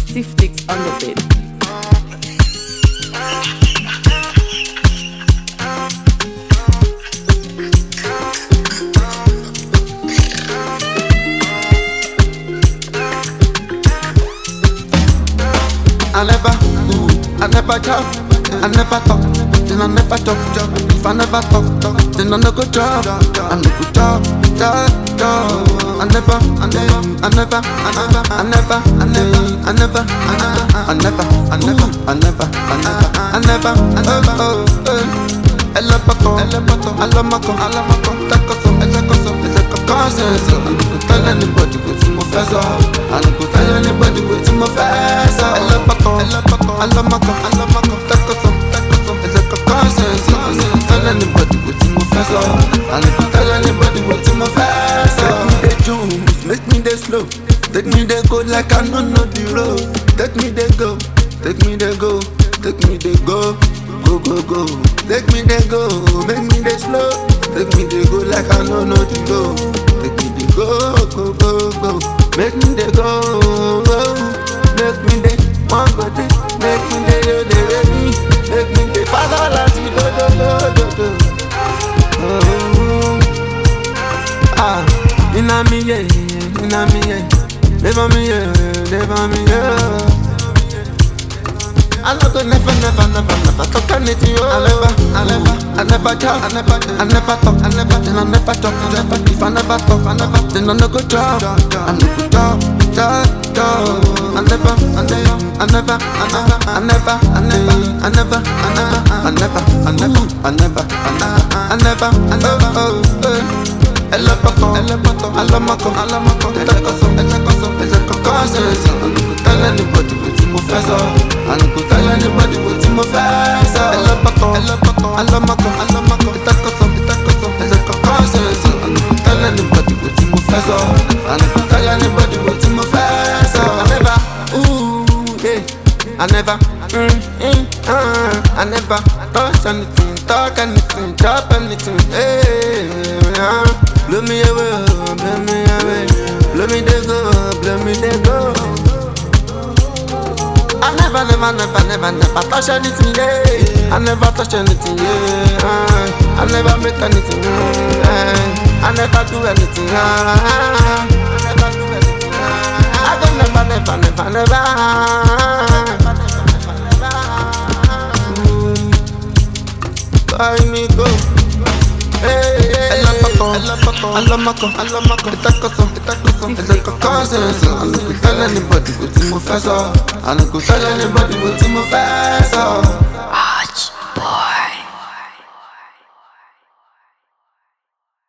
Stiff Licks on the beat. I never talk, I never talk, then I never talk. If I never talk, then I no go talk. I no go talk. I never, tell anybody what's in my face. I don't go tell anybody what's in my face. I love my car. Tell anybody what's in my face. I don't go tell anybody what's in my face. Take me the Jones, make me the slow. Take me the go like I don't know the road. Take me the go, take me the go, take me the go. Go. Take me the go, make me the slow. Take me the go like I don't know the road. Take me the go. Make me the go. Make me the one body. Make me the ready. Make me the father like do. Inna me yeah. Never me yeah. I no go never talk anything. I never talk. Then I never talk. If I never talk, then I no go talk. I no go talk. I tell anybody what's in my face. I don't go tell anybody what's in my face. I don't go tell anybody what's in my face. I don't go tell anybody what's in my face. I never touch anything, talk anything, drop anything. Blow me away, blow me the go. I never touch anything, yeah. I never touch anything, yeah. I never make anything, I never do anything, I don't never. Buy me go. Tell anybody what's in my face. I don't go tell anybody what's in my face.